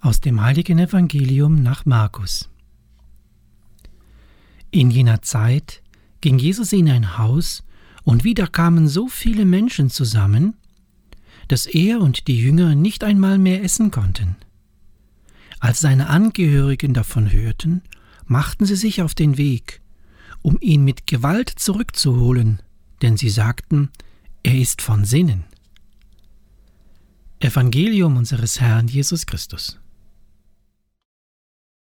Aus dem heiligen Evangelium nach Markus. In jener Zeit ging Jesus in ein Haus, und wieder kamen so viele Menschen zusammen, dass er und die Jünger nicht einmal mehr essen konnten. Als seine Angehörigen davon hörten, machten sie sich auf den Weg, um ihn mit Gewalt zurückzuholen, denn sie sagten, er ist von Sinnen. Evangelium unseres Herrn Jesus Christus.